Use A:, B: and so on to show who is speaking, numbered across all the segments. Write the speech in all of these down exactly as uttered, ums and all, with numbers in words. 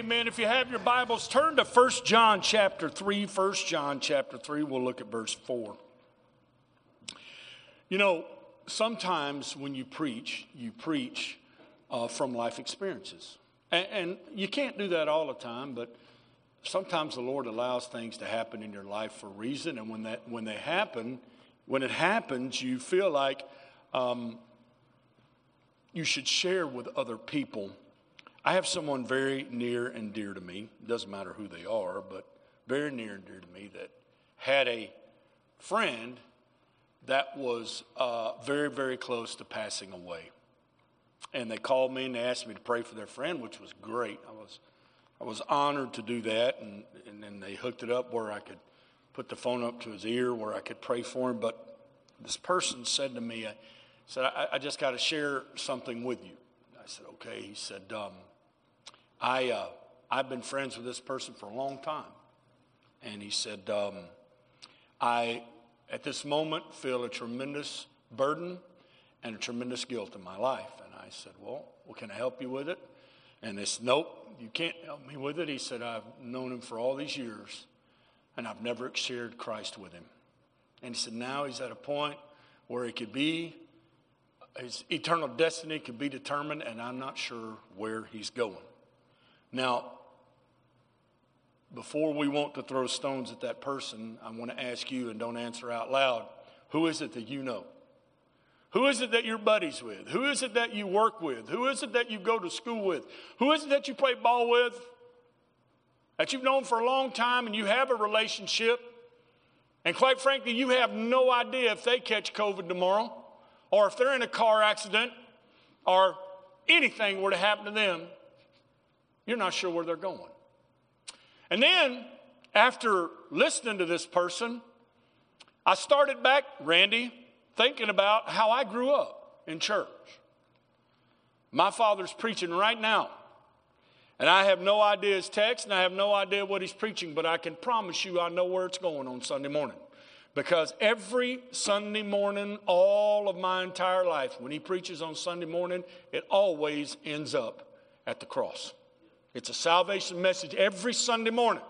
A: Amen. If you have your Bibles, turn to First John chapter three. First John chapter three, we'll look at verse four. You know, sometimes when you preach, you preach uh, from life experiences. And, and you can't do that all the time, but sometimes the Lord allows things to happen in your life for a reason. And when that when they happen, when it happens, you feel like um, you should share with other people. I have someone very near and dear to me. It doesn't matter who they are, but very near and dear to me that had a friend that was uh, very, very close to passing away. And they called me and they asked me to pray for their friend, which was great. I was I was honored to do that, and, and then they hooked it up where I could put the phone up to his ear where I could pray for him. But this person said to me, I said, I, I just got to share something with you. I said, okay. He said, um, I, uh, I've been friends with this person for a long time. And he said, um, I, at this moment, feel a tremendous burden and a tremendous guilt in my life. And I said, well, well, can I help you with it? And they said, nope, you can't help me with it. He said, I've known him for all these years, and I've never shared Christ with him. And he said, now he's at a point where he could be, his eternal destiny could be determined, and I'm not sure where he's going. Now, before we want to throw stones at that person, I want to ask you, and don't answer out loud, who is it that you know? Who is it that you're buddies with? Who is it that you work with? Who is it that you go to school with? Who is it that you play ball with? That you've known for a long time and you have a relationship. And quite frankly, you have no idea if they catch COVID tomorrow, or if they're in a car accident, or anything were to happen to them. You're not sure where they're going. And then, after listening to this person, I started back, Randy, thinking about how I grew up in church. My father's preaching right now. And I have no idea his text, and I have no idea what he's preaching, but I can promise you I know where it's going on Sunday morning. Because every Sunday morning, all of my entire life, when he preaches on Sunday morning, it always ends up at the cross. It's a salvation message every Sunday morning.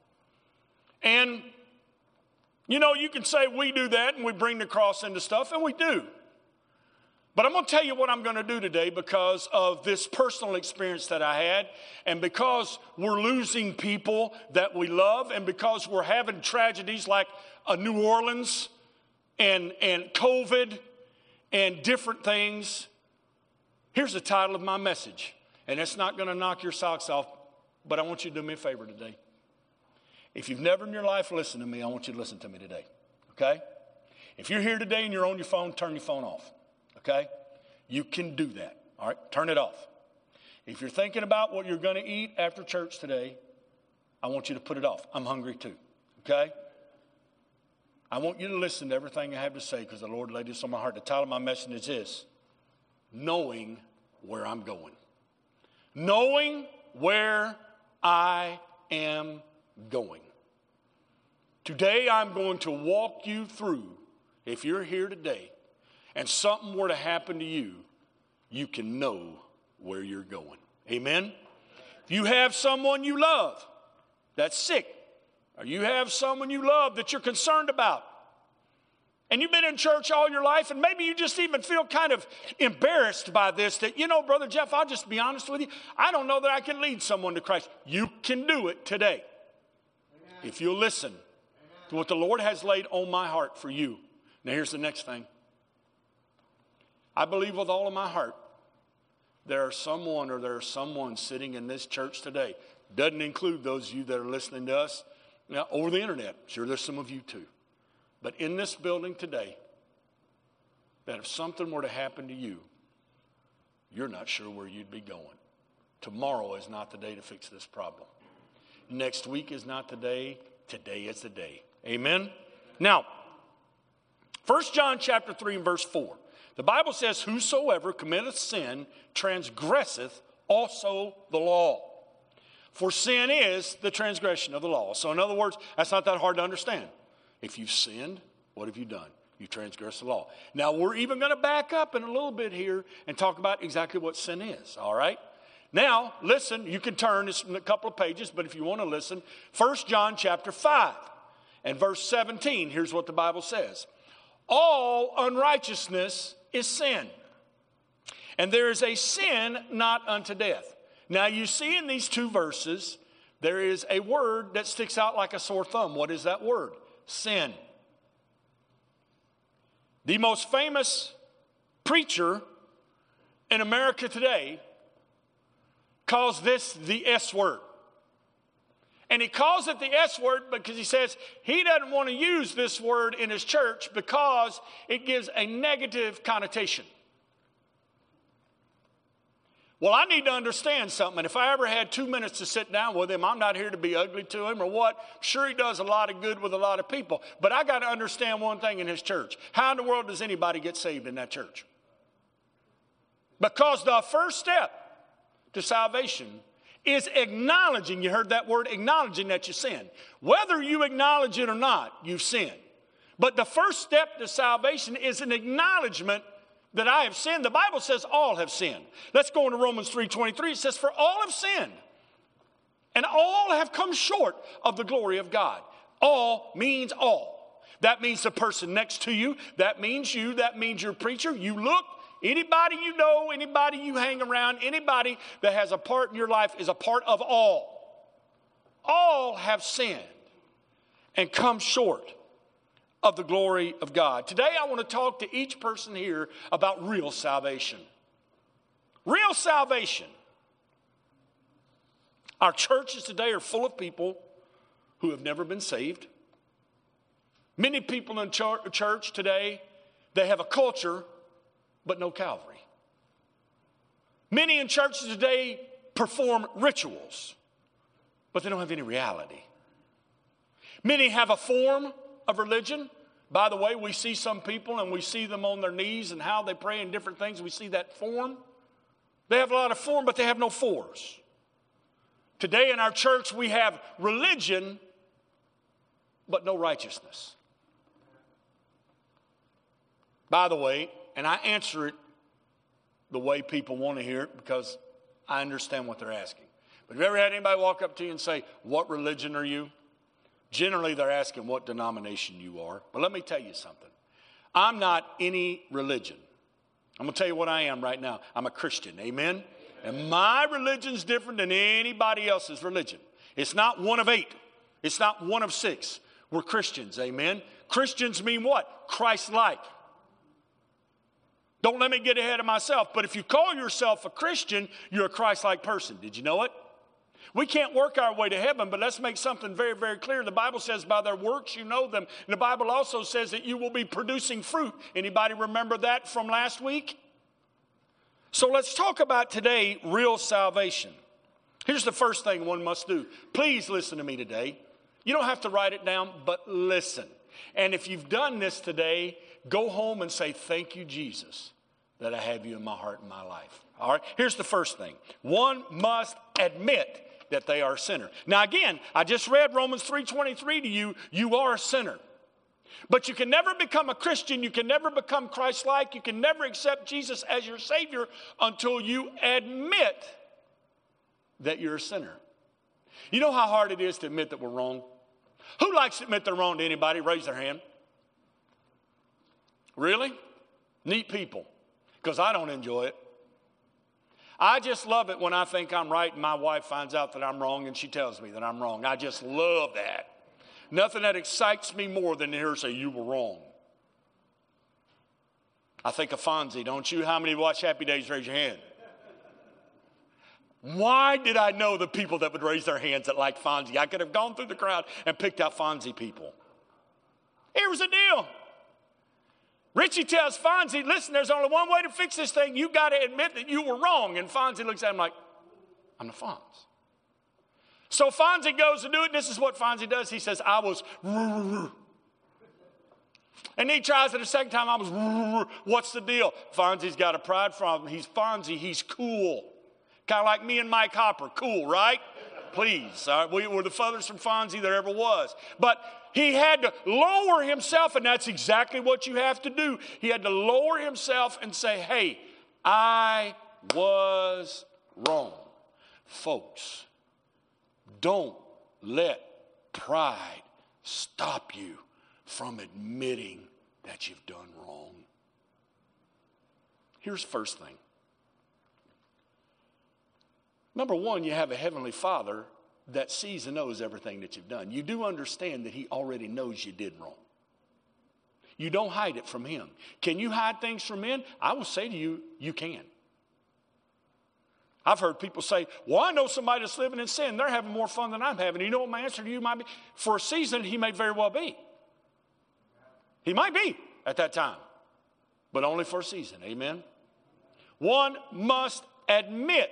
A: And, you know, you can say we do that and we bring the cross into stuff, and we do. But I'm going to tell you what I'm going to do today because of this personal experience that I had, and because we're losing people that we love, and because we're having tragedies like a New Orleans and, and COVID and different things. Here's the title of my message. And it's not going to knock your socks off, but I want you to do me a favor today. If you've never in your life listened to me, I want you to listen to me today, okay? If you're here today and you're on your phone, turn your phone off, okay? You can do that, all right? Turn it off. If you're thinking about what you're going to eat after church today, I want you to put it off. I'm hungry too, okay? I want you to listen to everything I have to say because the Lord laid this on my heart. The title of my message is this: Knowing Where I'm Going. Knowing where I am going. Today I'm going to walk you through, if you're here today and something were to happen to you, you can know where you're going. Amen? If you have someone you love that's sick, or you have someone you love that you're concerned about, and you've been in church all your life, and maybe you just even feel kind of embarrassed by this, that, you know, Brother Jeff, I'll just be honest with you, I don't know that I can lead someone to Christ. You can do it today. Amen. If you'll listen Amen. To what the Lord has laid on my heart for you. Now here's the next thing. I believe with all of my heart there are someone or there are someone sitting in this church today. Doesn't include those of you that are listening to us now, over the internet. Sure, there's some of you too. But in this building today, that if something were to happen to you, you're not sure where you'd be going. Tomorrow is not the day to fix this problem. Next week is not the day. Today is the day. Amen? Now, First John chapter three and verse four. The Bible says, whosoever committeth sin transgresseth also the law. For sin is the transgression of the law. So in other words, that's not that hard to understand. If you've sinned, what have you done? You transgress the law. Now, we're even going to back up in a little bit here and talk about exactly what sin is, all right? Now, listen, you can turn this in a couple of pages, but if you want to listen, First John chapter five and verse seventeen, here's what the Bible says. All unrighteousness is sin, and there is a sin not unto death. Now, you see in these two verses, there is a word that sticks out like a sore thumb. What is that word? Sin. The most famous preacher in America today calls this the S word. And he calls it the S word because he says he doesn't want to use this word in his church because it gives a negative connotation. Well, I need to understand something. And if I ever had two minutes to sit down with him, I'm not here to be ugly to him or what. Sure, he does a lot of good with a lot of people. But I got to understand one thing in his church. How in the world does anybody get saved in that church? Because the first step to salvation is acknowledging, you heard that word, acknowledging that you sin. Whether you acknowledge it or not, you've sinned. But the first step to salvation is an acknowledgement that I have sinned. The Bible says all have sinned. Let's go into Romans three twenty-three. It says, for all have sinned, and all have come short of the glory of God. All means all. That means the person next to you. That means you. That means your preacher. You look. Anybody you know, anybody you hang around, anybody that has a part in your life is a part of all. All have sinned and come short of the glory of God. Today I want to talk to each person here about real salvation. Real salvation. Our churches today are full of people who have never been saved. Many people in church today, they have a culture but no Calvary. Many in churches today perform rituals, but they don't have any reality. Many have a form of religion. By the way, we see some people and we see them on their knees and how they pray and different things. We see that form. They have a lot of form, but they have no force. Today in our church, we have religion, but no righteousness. By the way, and I answer it the way people want to hear it because I understand what they're asking. But have you ever had anybody walk up to you and say, what religion are you? Generally, they're asking what denomination you are. But let me tell you something. I'm not any religion. I'm going to tell you what I am right now. I'm a Christian. Amen? And my religion's different than anybody else's religion. It's not one of eight. It's not one of six. We're Christians. Amen? Christians mean what? Christ-like. Don't let me get ahead of myself. But if you call yourself a Christian, you're a Christ-like person. Did you know it? We can't work our way to heaven, but let's make something very, very clear. The Bible says by their works you know them. And the Bible also says that you will be producing fruit. Anybody remember that from last week? So let's talk about today real salvation. Here's the first thing one must do. Please listen to me today. You don't have to write it down, but listen. And if you've done this today, go home and say, thank you, Jesus, that I have you in my heart and my life. All right, here's the first thing. One must admit that they are a sinner. Now, again, I just read Romans three twenty-three to you. You are a sinner. But you can never become a Christian. You can never become Christ-like. You can never accept Jesus as your Savior until you admit that you're a sinner. You know how hard it is to admit that we're wrong? Who likes to admit they're wrong to anybody? Raise their hand. Really? Neat people. Because I don't enjoy it. I just love it when I think I'm right and my wife finds out that I'm wrong and she tells me that I'm wrong. I just love that. Nothing that excites me more than to hear her say, you were wrong. I think of Fonzie, don't you? How many watch Happy Days? Raise your hand. Why did I know the people that would raise their hands that like Fonzie? I could have gone through the crowd and picked out Fonzie people. Here was the deal. Richie tells Fonzie, listen, there's only one way to fix this thing. You got to admit that you were wrong. And Fonzie looks at him like, I'm the Fonz. So Fonzie goes to do it. This is what Fonzie does. He says, I was. And he tries it a second time. I was. What's the deal? Fonzie's got a pride problem. He's Fonzie. He's cool. Kind of like me and Mike Hopper. Cool, right? Please. All right? We were the furthest from Fonzie there ever was. But he had to lower himself, and that's exactly what you have to do. He had to lower himself and say, hey, I was wrong. Folks, don't let pride stop you from admitting that you've done wrong. Here's the first thing. Number one, you have a heavenly Father that sees and knows everything that you've done. You do understand that he already knows you did wrong. You don't hide it from him. Can you hide things from men? I will say to you, you can. I've heard people say, well, I know somebody that's living in sin. They're having more fun than I'm having. You know what my answer to you might be? For a season, he may very well be. He might be at that time, but only for a season. Amen? One must admit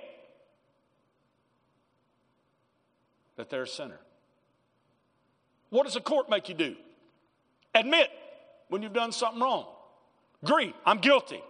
A: that they're a sinner. What does a court make you do? Admit when you've done something wrong. Agree, I'm guilty.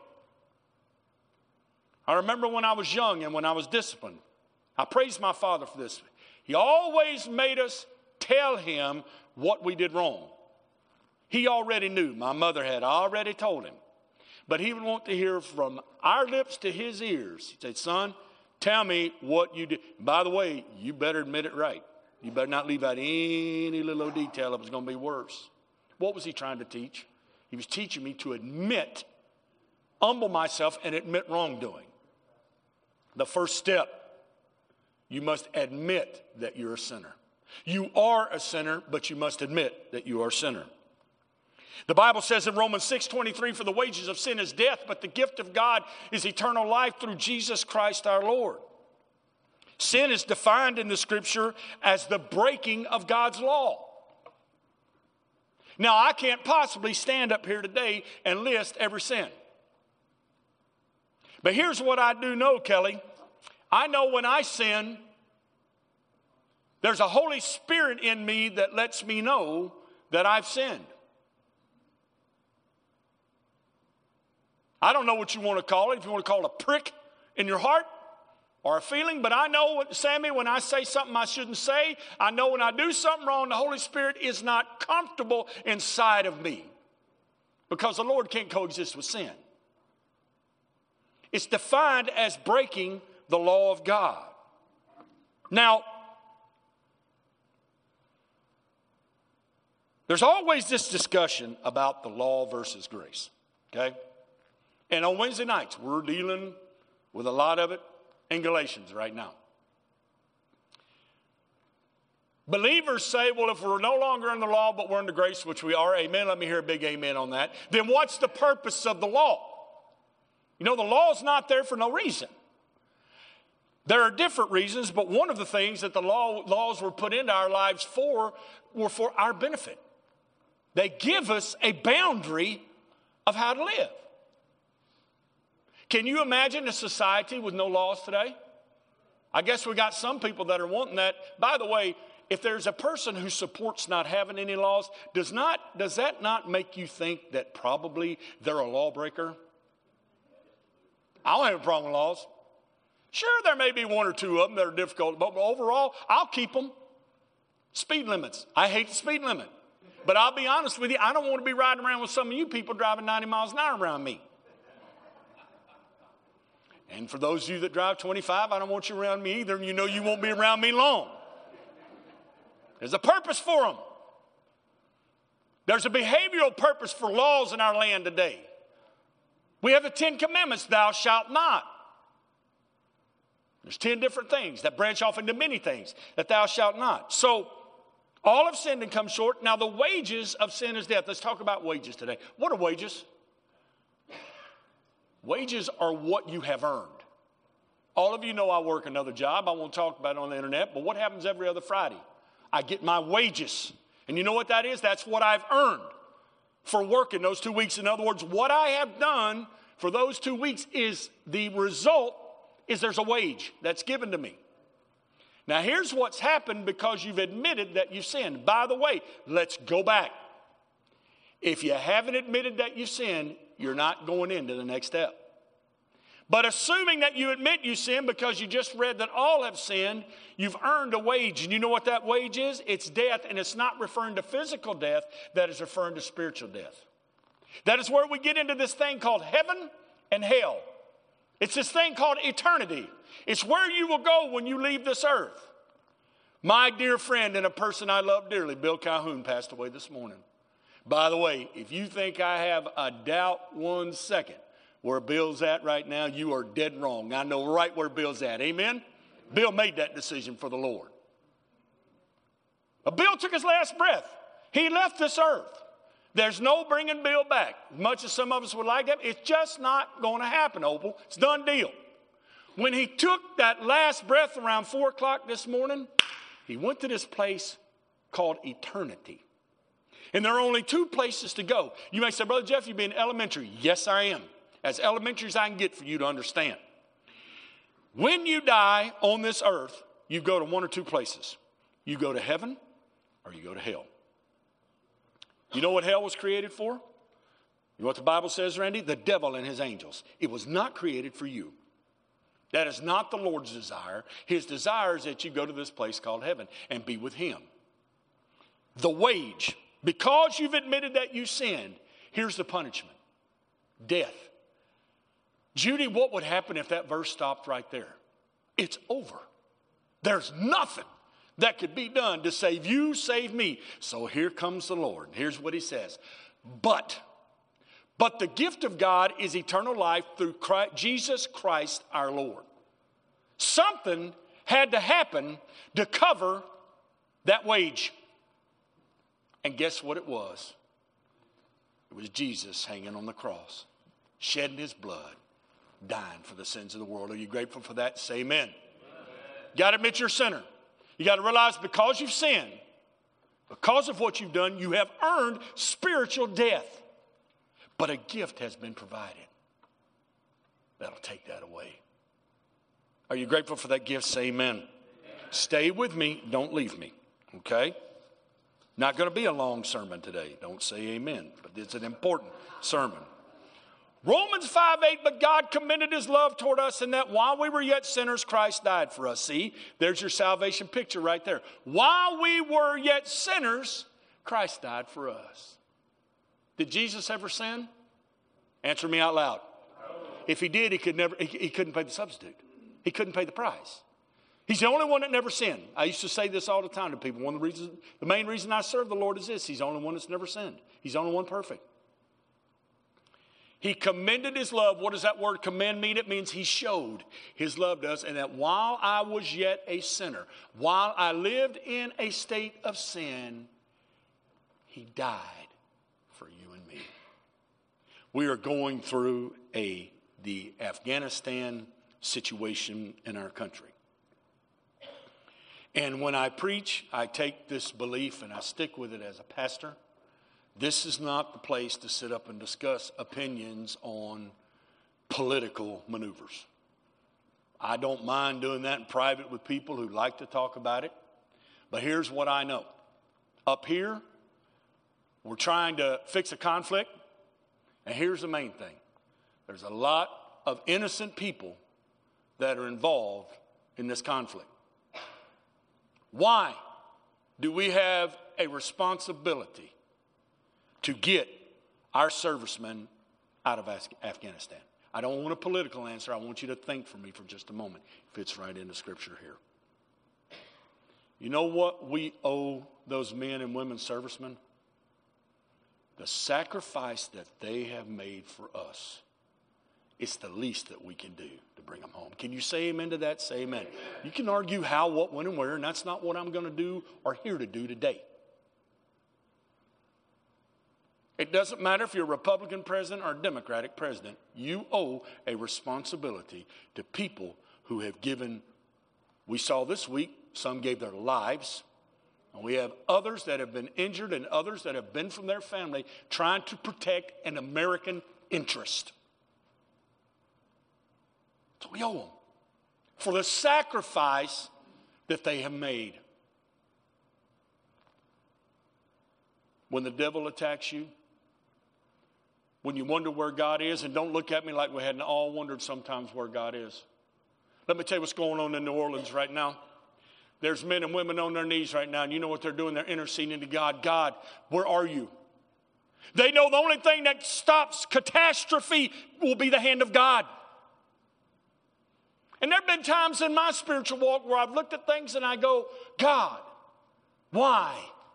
A: I remember when I was young and when I was disciplined, I praised my father for this. He always made us tell him what we did wrong. He already knew. My mother had already told him. But he would want to hear from our lips to his ears. He'd say, son, tell me what you did. By the way, you better admit it right. You better not leave out any little detail if it's going to be worse. What was he trying to teach? He was teaching me to admit, humble myself, and admit wrongdoing. The first step, you must admit that you're a sinner. You are a sinner, but you must admit that you are a sinner. The Bible says in Romans six twenty-three, for the wages of sin is death, but the gift of God is eternal life through Jesus Christ our Lord. Sin is defined in the Scripture as the breaking of God's law. Now, I can't possibly stand up here today and list every sin. But here's what I do know, Kelly. I know when I sin, there's a Holy Spirit in me that lets me know that I've sinned. I don't know what you want to call it, if you want to call it a prick in your heart or a feeling, but I know, what, Sammy, when I say something I shouldn't say, I know when I do something wrong, the Holy Spirit is not comfortable inside of me because the Lord can't coexist with sin. It's defined as breaking the law of God. Now, there's always this discussion about the law versus grace, okay? And on Wednesday nights, we're dealing with a lot of it in Galatians right now. Believers say, well, if we're no longer in the law, but we're in the grace, which we are, amen, let me hear a big amen on that, then what's the purpose of the law? You know, the law is not there for no reason. There are different reasons, but one of the things that the law, laws were put into our lives for were for our benefit. They give us a boundary of how to live. Can you imagine a society with no laws today? I guess we got some people that are wanting that. By the way, if there's a person who supports not having any laws, does not does that not make you think that probably they're a lawbreaker? I don't have a problem with laws. Sure, there may be one or two of them that are difficult, but overall, I'll keep them. Speed limits. I hate the speed limit. But I'll be honest with you, I don't want to be riding around with some of you people driving ninety miles an hour around me. And for those of you that drive twenty-five, I don't want you around me either, and you know you won't be around me long. There's a purpose for them. There's a behavioral purpose for laws in our land today. We have the Ten Commandments, thou shalt not. There's ten different things that branch off into many things that thou shalt not. So all have sinned and come short. Now the wages of sin is death. Let's talk about wages today. What are wages? Wages are what you have earned. All of you know I work another job. I won't talk about it on the internet, but what happens every other Friday? I get my wages. And you know what that is? That's what I've earned for working those two weeks. In other words, what I have done for those two weeks is the result is there's a wage that's given to me. Now here's what's happened because you've admitted that you've sinned. By the way, let's go back. If you haven't admitted that you've sinned, you're not going into the next step. But assuming that you admit you sin because you just read that all have sinned, you've earned a wage. And you know what that wage is? It's death, and it's not referring to physical death. That is referring to spiritual death. That is where we get into this thing called heaven and hell. It's this thing called eternity. It's where you will go when you leave this earth. My dear friend and a person I love dearly, Bill Calhoun, passed away this morning. By the way, if you think I have a doubt one second where Bill's at right now, you are dead wrong. I know right where Bill's at. Amen? Bill made that decision for the Lord. But Bill took his last breath. He left this earth. There's no bringing Bill back. As much as some of us would like that, it's just not going to happen, Opal. It's a done deal. When he took that last breath around four o'clock this morning, he went to this place called eternity. And there are only two places to go. You may say, Brother Jeff, you've been elementary. Yes, I am. As elementary as I can get for you to understand. When you die on this earth, you go to one or two places. You go to heaven or you go to hell. You know what hell was created for? You know what the Bible says, Randy? The devil and his angels. It was not created for you. That is not the Lord's desire. His desire is that you go to this place called heaven and be with him. The wage, because you've admitted that you sinned, here's the punishment. Death. Judy, what would happen if that verse stopped right there? It's over. There's nothing that could be done to save you, save me. So here comes the Lord. Here's what he says. But, but the gift of God is eternal life through Christ, Jesus Christ our Lord. Something had to happen to cover that wage. And guess what it was? It was Jesus hanging on the cross, shedding his blood, dying for the sins of the world. Are you grateful for that? Say amen. You got to admit you're a sinner. You got to realize because you've sinned, because of what you've done, you have earned spiritual death. But a gift has been provided that'll take that away. Are you grateful for that gift? Say amen. Amen. Stay with me. Don't leave me. Okay? Not going to be a long sermon today. Don't say amen. But it's an important sermon. Romans five eight, but God commended his love toward us in that while we were yet sinners, Christ died for us. See, there's your salvation picture right there. While we were yet sinners, Christ died for us. Did Jesus ever sin? Answer me out loud. If he did, he could never. He, he couldn't pay the substitute. He couldn't pay the price. He's the only one that never sinned. I used to say this all the time to people. One of the reasons, the main reason I serve the Lord is this: he's the only one that's never sinned. He's the only one perfect. He commended his love. What does that word commend mean? It means he showed his love to us. And that while I was yet a sinner, while I lived in a state of sin, he died for you and me. We are going through a the Afghanistan situation in our country. And when I preach, I take this belief and I stick with it as a pastor. This is not the place to sit up and discuss opinions on political maneuvers. I don't mind doing that in private with people who like to talk about it. But here's what I know. Up here, we're trying to fix a conflict. And here's the main thing. There's a lot of innocent people that are involved in this conflict. Why do we have a responsibility to get our servicemen out of Afghanistan? I don't want a political answer. I want you to think for me for just a moment. It fits right into Scripture here. You know what we owe those men and women servicemen? The sacrifice that they have made for us. It's the least that we can do to bring them home. Can you say amen to that? Say amen. You can argue how, what, when, and where, and that's not what I'm going to do or here to do today. It doesn't matter if you're a Republican president or a Democratic president. You owe a responsibility to people who have given, we saw this week, some gave their lives. And we have others that have been injured and others that have been from their family trying to protect an American interest. So we owe them for the sacrifice that they have made. When the devil attacks you, when you wonder where God is, and don't look at me like we hadn't all wondered sometimes where God is. Let me tell you what's going on in New Orleans right now. There's men and women on their knees right now, and you know what they're doing? They're interceding to God. God, where are you? They know the only thing that stops catastrophe will be the hand of God. And there have been times in my spiritual walk where I've looked at things and I go, God, why?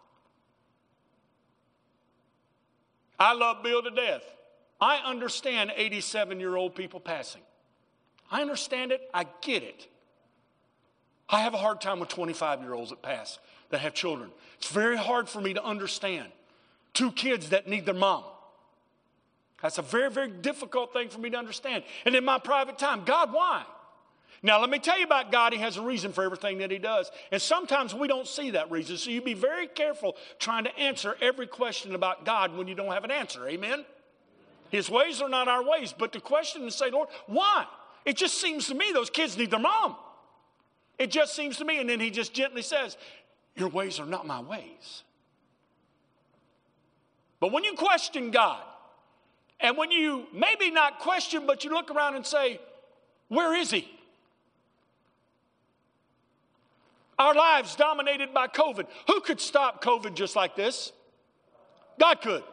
A: I love Bill to death. I understand eighty-seven-year-old people passing. I understand it. I get it. I have a hard time with twenty-five-year-olds that pass, that have children. It's very hard for me to understand two kids that need their mom. That's a very, very difficult thing for me to understand. And in my private time, God, why? Now, let me tell you about God. He has a reason for everything that he does. And sometimes we don't see that reason. So you be very careful trying to answer every question about God when you don't have an answer. Amen? His ways are not our ways. But the question is, say, Lord, why? It just seems to me those kids need their mom. It just seems to me. And then he just gently says, your ways are not my ways. But when you question God, and when you maybe not question, but you look around and say, where is he? Our lives dominated by COVID. Who could stop COVID just like this? God could.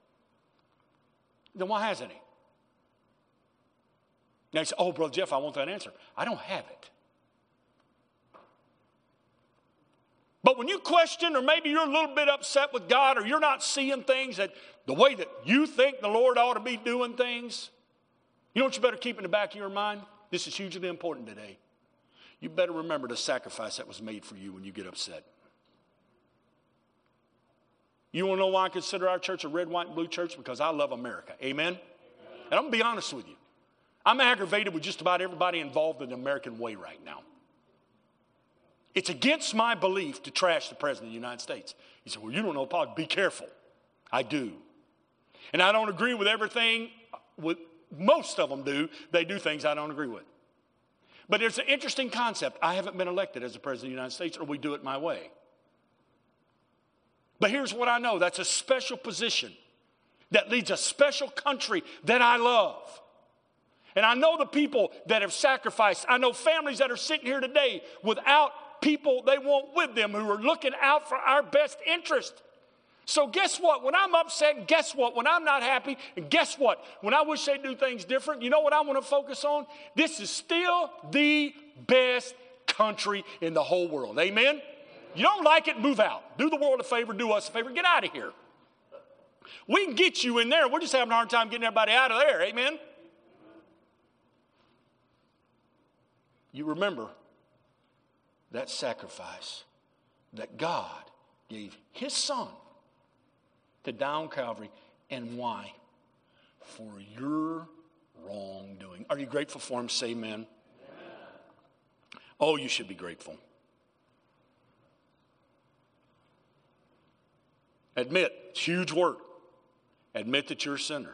A: Then why hasn't he? Now you say, oh, Brother Jeff, I want that answer. I don't have it. But when you question, or maybe you're a little bit upset with God, or you're not seeing things that the way that you think the Lord ought to be doing things, you know what you better keep in the back of your mind? This is hugely important today. You better remember the sacrifice that was made for you when you get upset. You want to know why I consider our church a red, white, and blue church? Because I love America. Amen? Amen. And I'm going to be honest with you. I'm aggravated with just about everybody involved in the American way right now. It's against my belief to trash the President of the United States. He said, well, you don't know politics. Be careful. I do. And I don't agree with everything. With most of them do. They do things I don't agree with. But it's an interesting concept. I haven't been elected as the President of the United States, or we do it my way. But here's what I know. That's a special position that leads a special country that I love. And I know the people that have sacrificed. I know families that are sitting here today without people they want with them who are looking out for our best interest. So guess what? When I'm upset, guess what? When I'm not happy, and guess what? When I wish they'd do things different, you know what I want to focus on? This is still the best country in the whole world. Amen? You don't like it, move out. Do the world a favor, do us a favor, get out of here. We can get you in there. We're just having a hard time getting everybody out of there. Amen? You remember that sacrifice that God gave his son to die on Calvary. And why? For your wrongdoing. Are you grateful for him? Say amen. Amen. Oh, you should be grateful. Admit, it's huge work. Admit that you're a sinner.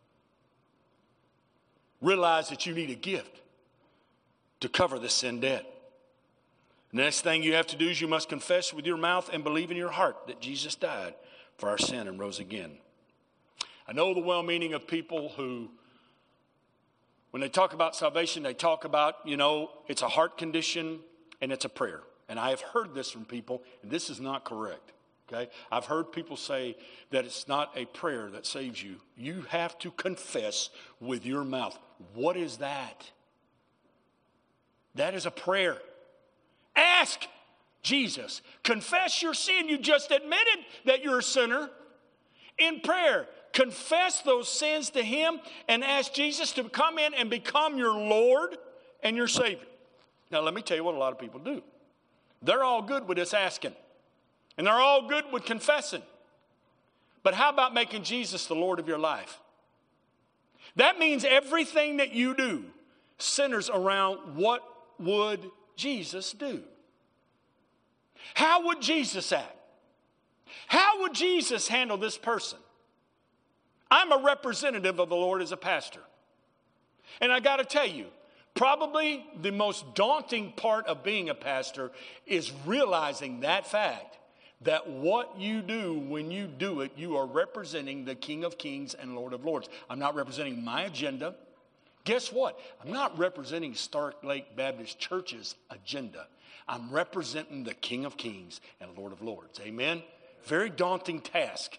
A: Realize that you need a gift to cover the sin debt. The next thing you have to do is you must confess with your mouth and believe in your heart that Jesus died for our sin and rose again. I know the well-meaning of people who, when they talk about salvation, they talk about, you know, it's a heart condition and it's a prayer. And I have heard this from people, and this is not correct. Okay? I've heard people say that it's not a prayer that saves you. You have to confess with your mouth. What is that? That is a prayer. Ask Jesus. Confess your sin. You just admitted that you're a sinner. In prayer, confess those sins to him and ask Jesus to come in and become your Lord and your Savior. Now, let me tell you what a lot of people do. They're all good with this asking. And they're all good with confessing. But how about making Jesus the Lord of your life? That means everything that you do centers around what would Jesus do? How would Jesus act? How would Jesus handle this person? I'm a representative of the Lord as a pastor. And I got to tell you, probably the most daunting part of being a pastor is realizing that fact, that what you do when you do it, you are representing the King of Kings and Lord of Lords. I'm not representing my agenda. Guess what? I'm not representing Stark Lake Baptist Church's agenda. I'm representing the King of Kings and Lord of Lords. Amen? Very daunting task.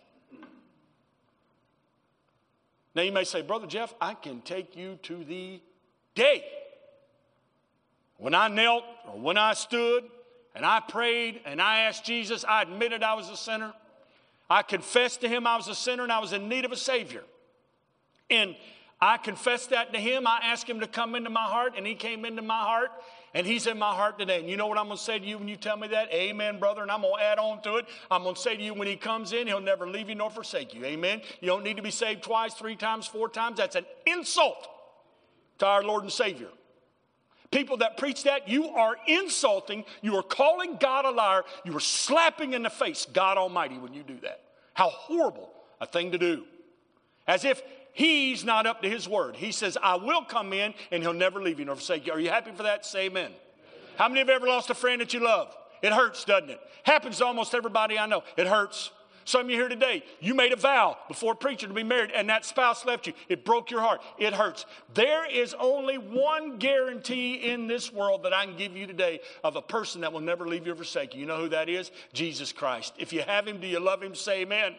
A: Now you may say, Brother Jeff, I can take you to the day When I knelt or when I stood and I prayed and I asked Jesus, I admitted I was a sinner. I confessed to him I was a sinner and I was in need of a Savior. And I confessed that to him. I asked him to come into my heart, and he came into my heart, and he's in my heart today. And you know what I'm going to say to you when you tell me that? Amen, brother. And I'm going to add on to it. I'm going to say to you, when he comes in, he'll never leave you nor forsake you. Amen. You don't need to be saved twice, three times, four times. That's an insult to our Lord and Savior. People that preach that, you are insulting. You are calling God a liar. You are slapping in the face God Almighty when you do that. How horrible a thing to do. As if he's not up to his word. He says, I will come in and he'll never leave you nor forsake you. Are you happy for that? Say amen. Amen. How many have ever lost a friend that you love? It hurts, doesn't it? Happens to almost everybody I know. It hurts. Some of you here today, you made a vow before a preacher to be married and that spouse left you. It broke your heart. It hurts. There is only one guarantee in this world that I can give you today of a person that will never leave you or forsake you. You know who that is? Jesus Christ. If you have him, do you love him? Say amen.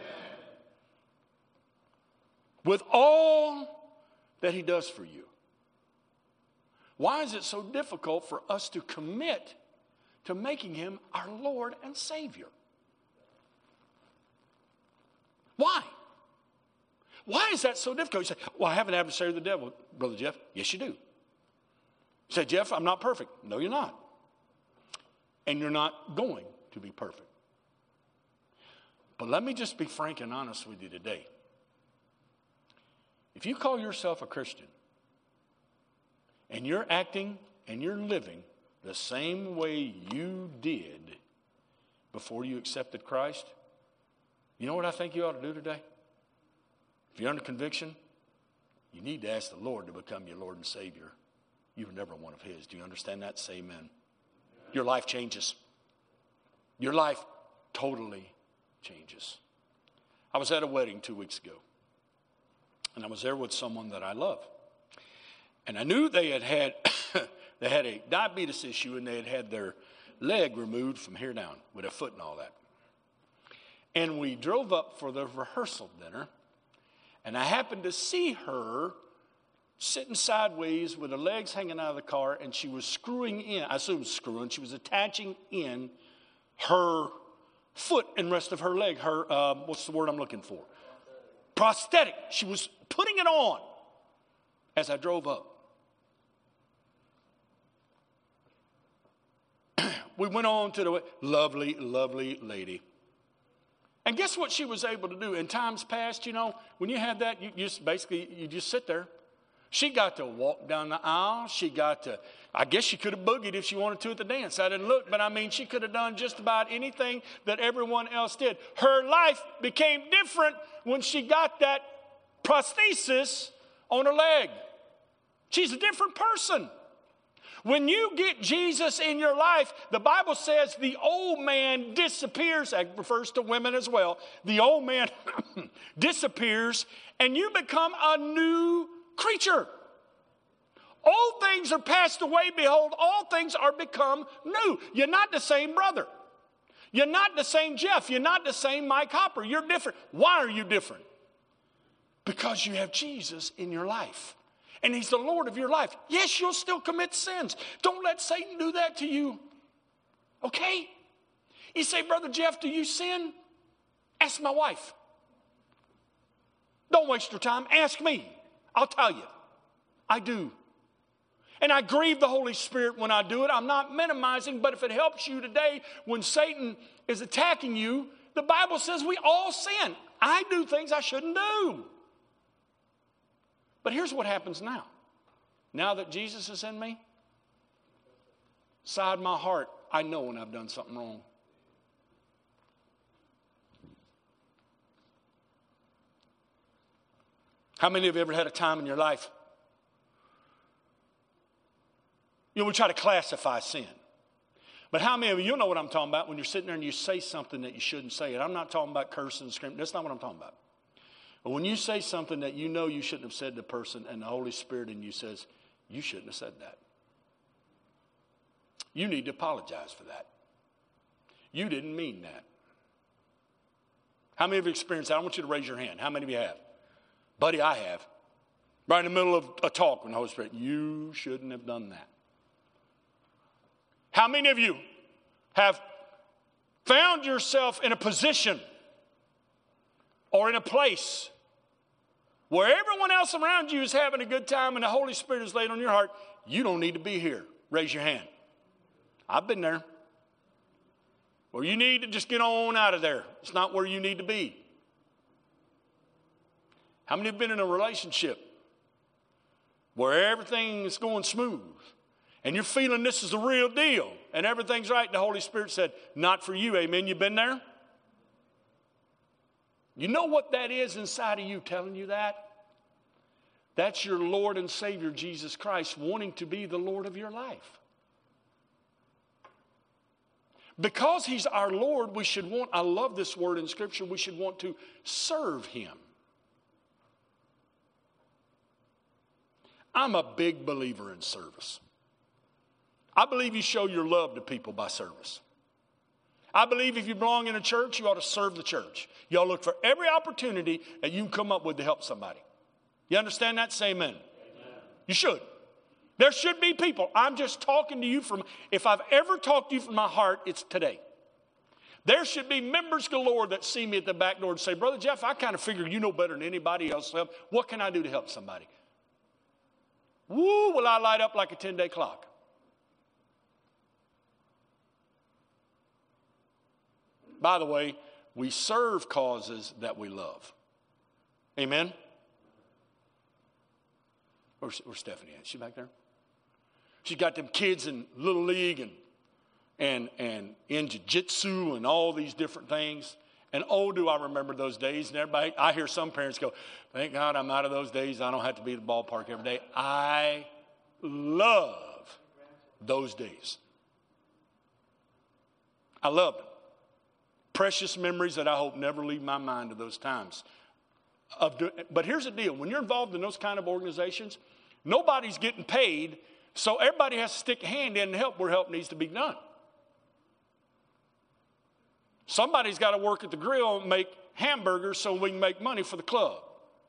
A: With all that he does for you. Why is it so difficult for us to commit to making him our Lord and Savior? Why? Why is that so difficult? You say, well, I have an adversary of the devil, Brother Jeff. Yes, you do. You say, Jeff, I'm not perfect. No, you're not. And you're not going to be perfect. But let me just be frank and honest with you today. If you call yourself a Christian and you're acting and you're living the same way you did before you accepted Christ, you know what I think you ought to do today? If you're under conviction, you need to ask the Lord to become your Lord and Savior. You were never one of his. Do you understand that? Say amen. Your life changes. Your life totally changes. I was at a wedding two weeks ago. And I was there with someone that I love. And I knew they had had, they had a diabetes issue and they had had their leg removed from here down with a foot and all that. And we drove up for the rehearsal dinner. And I happened to see her sitting sideways with her legs hanging out of the car. And she was screwing in, I assume screwing, she was attaching in her foot and rest of her leg. Her, uh, what's the word I'm looking for? Prosthetic. She was putting it on as I drove up. We went on to the lovely, lovely lady. And guess what she was able to do? In times past, you know, when you had that, you just basically, you just sit there. She got to walk down the aisle. She got to, I guess she could have boogied if she wanted to at the dance. I didn't look, but I mean, she could have done just about anything that everyone else did. Her life became different when she got that prosthesis on her leg. She's a different person. When you get Jesus in your life, the Bible says the old man disappears. That refers to women as well. The old man disappears and you become a new creature. All things are passed away. Behold, all things are become new. You're not the same brother. You're not the same Jeff. You're not the same Mike Hopper. You're different. Why are you different? Because you have Jesus in your life. And he's the Lord of your life. Yes, you'll still commit sins. Don't let Satan do that to you. Okay? You say, Brother Jeff, do you sin? Ask my wife. Don't waste your time. Ask me. I'll tell you. I do. And I grieve the Holy Spirit when I do it. I'm not minimizing, but if it helps you today, when Satan is attacking you, the Bible says we all sin. I do things I shouldn't do. But here's what happens now. Now that Jesus is in me, inside my heart, I know when I've done something wrong. How many of you ever had a time in your life? You know, we try to classify sin. But how many of you, you'll know what I'm talking about when you're sitting there and you say something that you shouldn't say. And I'm not talking about cursing and screaming. That's not what I'm talking about. But when you say something that you know you shouldn't have said to the person and the Holy Spirit in you says, you shouldn't have said that. You need to apologize for that. You didn't mean that. How many of you experienced that? I want you to raise your hand. How many of you have? Buddy, I have. Right in the middle of a talk when the Holy Spirit, you shouldn't have done that. How many of you have found yourself in a position or in a place where everyone else around you is having a good time and the Holy Spirit is laid on your heart? You don't need to be here. Raise your hand. I've been there. Well, you need to just get on out of there. It's not where you need to be. How many have been in a relationship where everything is going smooth and you're feeling this is the real deal and everything's right? The Holy Spirit said, not for you, amen. You been there? You know what that is inside of you telling you that? That's your Lord and Savior, Jesus Christ, wanting to be the Lord of your life. Because he's our Lord, we should want, I love this word in Scripture, we should want to serve him. I'm a big believer in service. I believe you show your love to people by service. I believe if you belong in a church, you ought to serve the church. You ought to look for every opportunity that you can come up with to help somebody. You understand that? Say amen. Amen. You should. There should be people. I'm just talking to you from, if I've ever talked to you from my heart, it's today. There should be members galore that see me at the back door and say, Brother Jeff, I kind of figure you know better than anybody else. What can I do to help somebody? Woo, will I light up like a ten-day clock? By the way, we serve causes that we love. Amen? Where's, where's Stephanie at? Is she back there? She's got them kids in Little League and and and in jiu-jitsu and all these different things. And oh, do I remember those days. And everybody, I hear some parents go, thank God I'm out of those days. I don't have to be at the ballpark every day. I love those days. I love them. Precious memories that I hope never leave my mind of those times. Of do, but here's the deal. When you're involved in those kind of organizations, nobody's getting paid, so everybody has to stick a hand in and help where help needs to be done. Somebody's got to work at the grill and make hamburgers so we can make money for the club.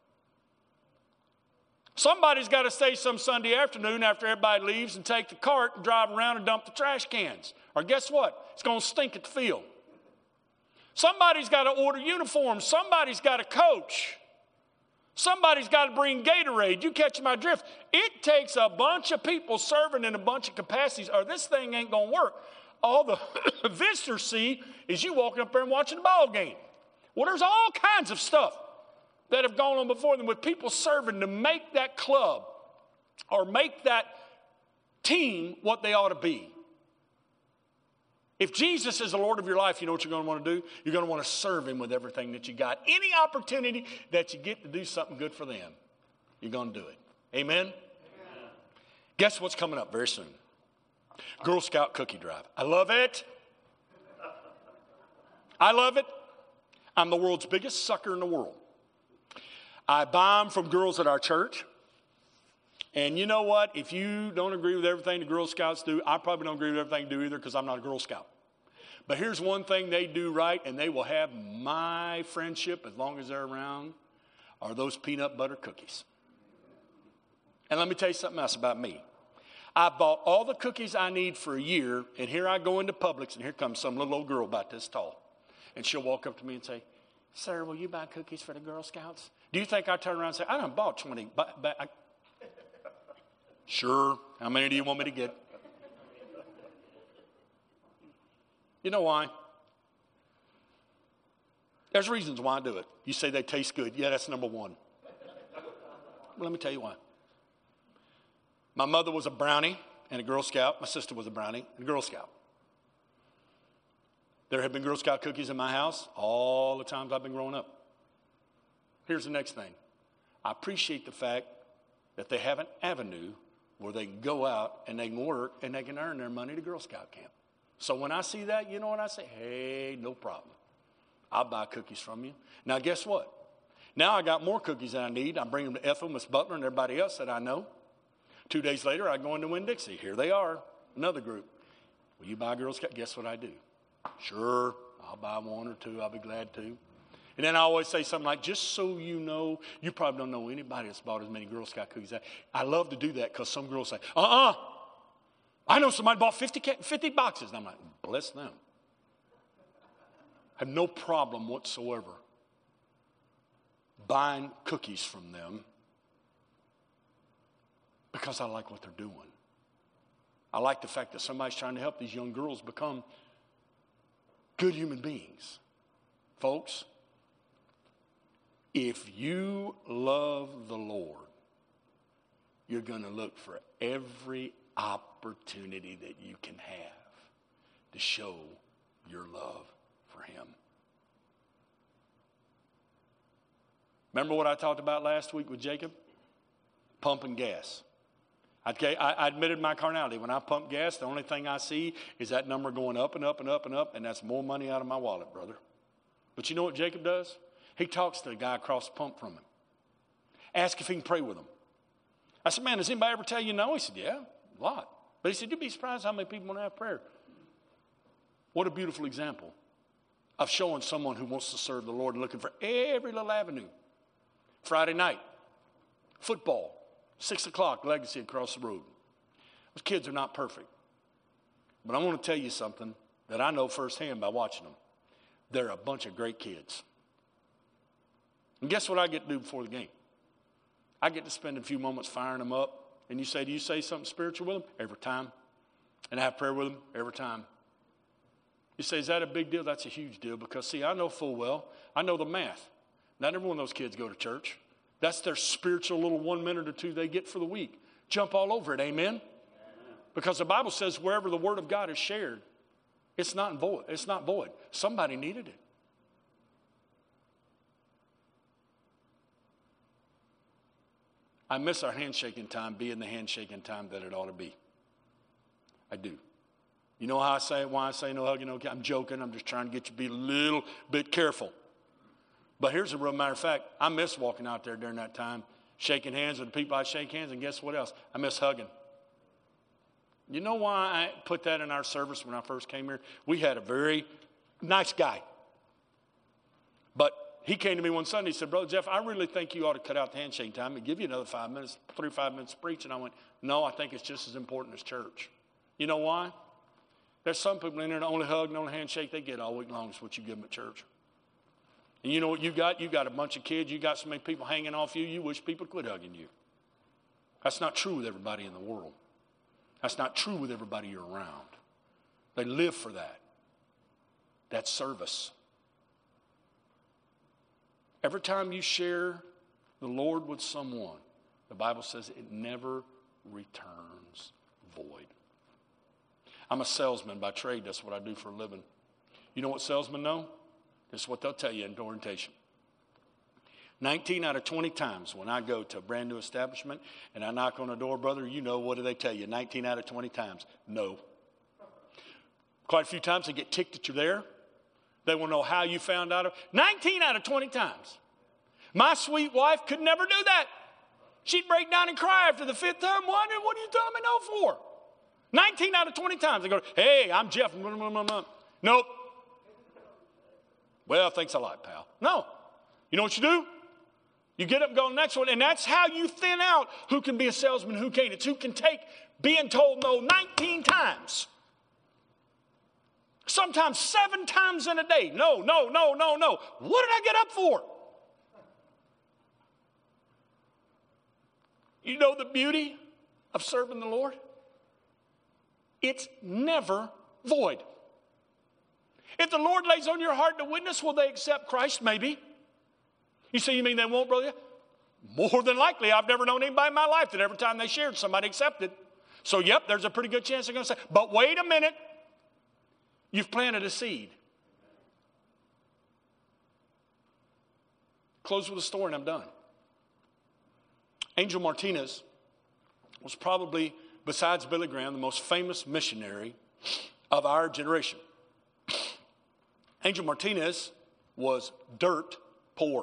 A: Somebody's got to stay some Sunday afternoon after everybody leaves and take the cart and drive around and dump the trash cans. Or guess what? It's going to stink at the field. Somebody's got to order uniforms. Somebody's got to coach. Somebody's got to bring Gatorade. You catch my drift. It takes a bunch of people serving in a bunch of capacities or this thing ain't going to work. All the visitors see is you walking up there and watching the ball game. Well, there's all kinds of stuff that have gone on before them with people serving to make that club or make that team what they ought to be. If Jesus is the Lord of your life, you know what you're going to want to do? You're going to want to serve him with everything that you got. Any opportunity that you get to do something good for them, you're going to do it. Amen? Amen. Guess what's coming up very soon? Girl Scout cookie drive. I love it. I love it. I'm the world's biggest sucker in the world. I buy them from girls at our church. And you know what? If you don't agree with everything the Girl Scouts do, I probably don't agree with everything they do either because I'm not a Girl Scout. But here's one thing they do right, and they will have my friendship as long as they're around, are those peanut butter cookies. And let me tell you something else about me. I bought all the cookies I need for a year, and here I go into Publix, and here comes some little old girl about this tall. And she'll walk up to me and say, Sir, will you buy cookies for the Girl Scouts? Do you think I turn around and say, I done bought twenty, but, but I... Sure. How many do you want me to get? You know why? There's reasons why I do it. You say they taste good. Yeah, that's number one. Well, let me tell you why. My mother was a Brownie and a Girl Scout. My sister was a Brownie and a Girl Scout. There have been Girl Scout cookies in my house all the times I've been growing up. Here's the next thing. I appreciate the fact that they have an avenue where they can go out and they can work and they can earn their money to Girl Scout camp. So when I see that, you know what I say? Hey, no problem. I'll buy cookies from you. Now, guess what? Now I got more cookies than I need. I bring them to Ethel, Miss Butler, and everybody else that I know. Two days later, I go into Winn-Dixie. Here they are, another group. Will you buy Girl Scout? Guess what I do? Sure, I'll buy one or two. I'll be glad to. And then I always say something like, just so you know, you probably don't know anybody that's bought as many Girl Scout cookies. I love to do that because some girls say, uh-uh, I know somebody bought fifty, fifty boxes. And I'm like, bless them. I have no problem whatsoever buying cookies from them because I like what they're doing. I like the fact that somebody's trying to help these young girls become good human beings. Folks, if you love the Lord, you're going to look for every opportunity that you can have to show your love for him. Remember what I talked about last week with Jacob? Pumping gas. Okay, I, I admitted my carnality. When I pump gas, the only thing I see is that number going up and up and up and up, and that's more money out of my wallet, brother. But you know what Jacob does? He talks to the guy across the pump from him. Ask if he can pray with him. I said, man, does anybody ever tell you no? He said, yeah, a lot. But he said, you'd be surprised how many people want to have prayer. What a beautiful example of showing someone who wants to serve the Lord and looking for every little avenue. Friday night, football, six o'clock, Legacy across the road. Those kids are not perfect. But I want to tell you something that I know firsthand by watching them. They're a bunch of great kids. And guess what I get to do before the game? I get to spend a few moments firing them up. And you say, do you say something spiritual with them? Every time. And I have prayer with them every time. You say, is that a big deal? That's a huge deal because, see, I know full well, I know the math. Not every one of those kids go to church. That's their spiritual little one minute or two they get for the week. Jump all over it, amen? Amen. Because the Bible says wherever the word of God is shared, it's not void. It's not void. Somebody needed it. I miss our handshaking time being the handshaking time that it ought to be. I do. You know how I say it, why I say no hugging, okay? I'm joking. I'm just trying to get you to be a little bit careful. But here's a real matter of fact. I miss walking out there during that time, shaking hands with the people I shake hands, and guess what else? I miss hugging. You know why I put that in our service when I first came here? We had a very nice guy. But he came to me one Sunday. He said, Brother Jeff, I really think you ought to cut out the handshake time and give you another five minutes, three or five minutes to preach. And I went, no, I think it's just as important as church. You know why? There's some people in there that only hug and only handshake they get all week long is what you give them at church. And you know what you got? You got a bunch of kids. You got so many people hanging off you, you wish people quit hugging you. That's not true with everybody in the world. That's not true with everybody you're around. They live for that. That's service. Every time you share the Lord with someone, the Bible says it never returns void. I'm a salesman by trade. That's what I do for a living. You know what salesmen know? This is what they'll tell you in orientation. nineteen out of twenty times when I go to a brand new establishment and I knock on the door, brother, you know, what do they tell you? nineteen out of twenty times, no. Quite a few times they get ticked that you're there. They want to know how you found out. nineteen out of twenty times. My sweet wife could never do that. She'd break down and cry after the fifth time. What, what are you telling me no for? nineteen out of twenty times they go, hey, I'm Jeff. Nope. Well, thanks a lot, pal. No. You know what you do? You get up and go to the next one, and that's how you thin out who can be a salesman, who can't. It's who can take being told no nineteen times. Sometimes seven times in a day. No, no, no, no, no. What did I get up for? You know the beauty of serving the Lord? It's never void. If the Lord lays on your heart to witness, will they accept Christ? Maybe. You say, you mean they won't, brother? More than likely. I've never known anybody in my life that every time they shared, somebody accepted. So, yep, there's a pretty good chance they're going to say, but wait a minute. You've planted a seed. Close with a story and I'm done. Angel Martinez was probably, besides Billy Graham, the most famous missionary of our generation. Angel Martinez was dirt poor.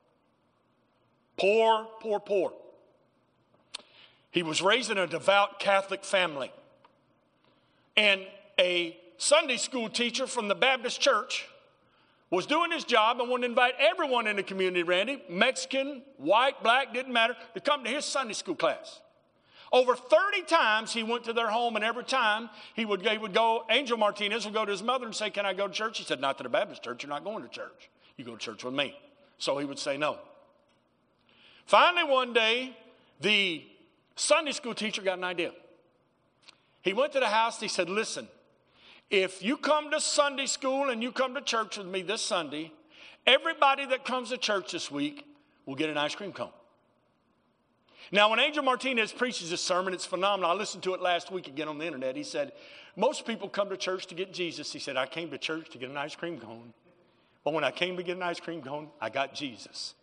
A: Poor, poor, poor. He was raised in a devout Catholic family. And a Sunday school teacher from the Baptist church was doing his job and wanted to invite everyone in the community, Randy, Mexican, white, black, didn't matter, to come to his Sunday school class. Over thirty times he went to their home, and every time he would, he would go, Angel Martinez would go to his mother and say, can I go to church? He said, not to the Baptist church. You're not going to church. You go to church with me. So he would say no. Finally, one day, the Sunday school teacher got an idea. He went to the house and he said, listen, if you come to Sunday school and you come to church with me this Sunday, everybody that comes to church this week will get an ice cream cone. Now, when Angel Martinez preaches this sermon, it's phenomenal. I listened to it last week again on the internet. He said, most people come to church to get Jesus. He said, I came to church to get an ice cream cone. But when I came to get an ice cream cone, I got Jesus.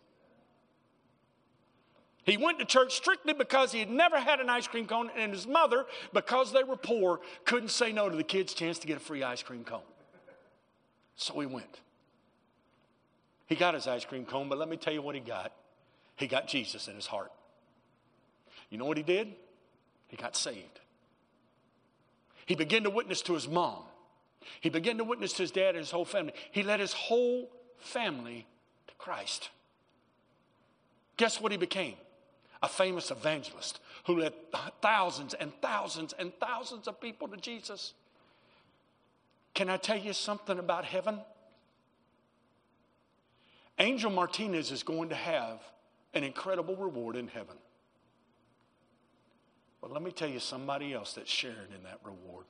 A: He went to church strictly because he had never had an ice cream cone, and his mother, because they were poor, couldn't say no to the kid's chance to get a free ice cream cone. So he went. He got his ice cream cone, but let me tell you what he got. He got Jesus in his heart. You know what he did? He got saved. He began to witness to his mom. He began to witness to his dad and his whole family. He led his whole family to Christ. Guess what he became? A famous evangelist who led thousands and thousands and thousands of people to Jesus. Can I tell you something about heaven? Angel Martinez is going to have an incredible reward in heaven. But let me tell you somebody else that's sharing in that reward.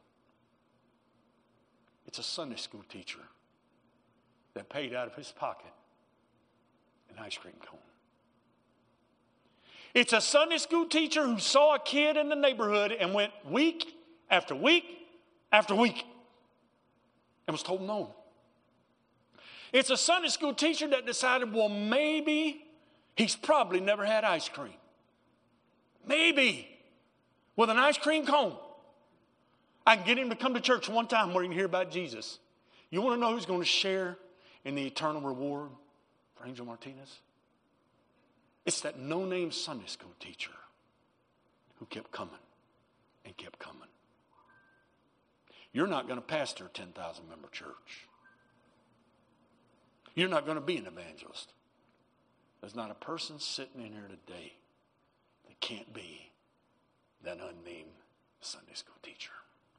A: It's a Sunday school teacher that paid out of his pocket an ice cream cone. It's a Sunday school teacher who saw a kid in the neighborhood and went week after week after week and was told no. It's a Sunday school teacher that decided, well, maybe he's probably never had ice cream. Maybe with an ice cream cone, I can get him to come to church one time where he can hear about Jesus. You want to know who's going to share in the eternal reward for Angel Martinez? It's that no-name Sunday school teacher who kept coming and kept coming. You're not going to pastor a ten thousand member church. You're not going to be an evangelist. There's not a person sitting in here today that can't be that unnamed Sunday school teacher.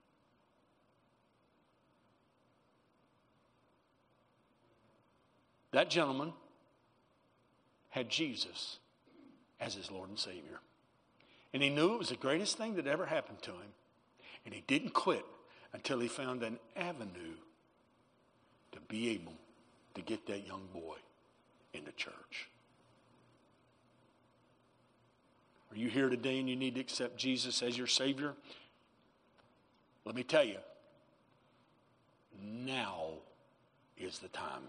A: That gentleman had Jesus as his Lord and Savior. And he knew it was the greatest thing that ever happened to him. And he didn't quit until he found an avenue to be able to get that young boy into church. Are you here today and you need to accept Jesus as your Savior? Let me tell you, now is the time.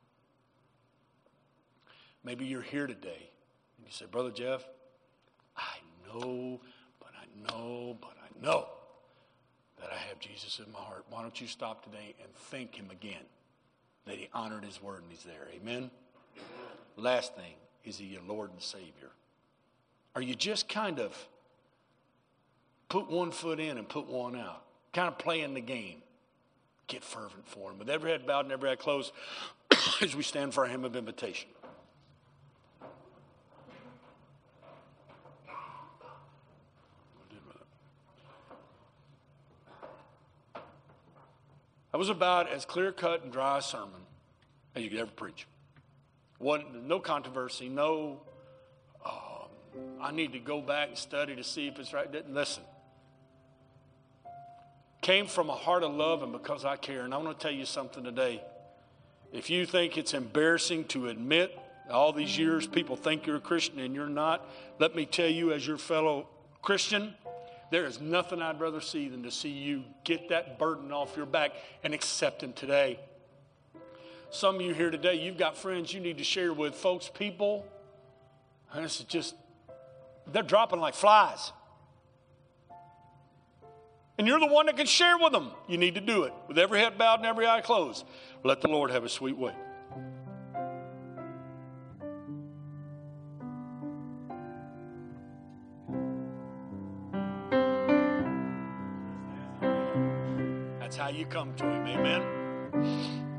A: Maybe you're here today and you say, Brother Jeff, I know, but I know, but I know that I have Jesus in my heart. Why don't you stop today and thank him again that he honored his word and he's there. Amen? Last thing, is he your Lord and Savior? Are you just kind of put one foot in and put one out? Kind of playing the game. Get fervent for him. With every head bowed and every eye closed as we stand for a hymn of invitation. That was about as clear-cut and dry a sermon as you could ever preach. Wasn't, no controversy, no, um, I need to go back and study to see if it's right. Didn't listen. Came from a heart of love and because I care. And I want to tell you something today. If you think it's embarrassing to admit all these years people think you're a Christian and you're not, let me tell you as your fellow Christian, there is nothing I'd rather see than to see you get that burden off your back and accept him today. Some of you here today, you've got friends you need to share with. Folks, people, and this is just, they're dropping like flies. And you're the one that can share with them. You need to do it. With every head bowed and every eye closed. Let the Lord have a sweet way. That's how you come to him. Amen.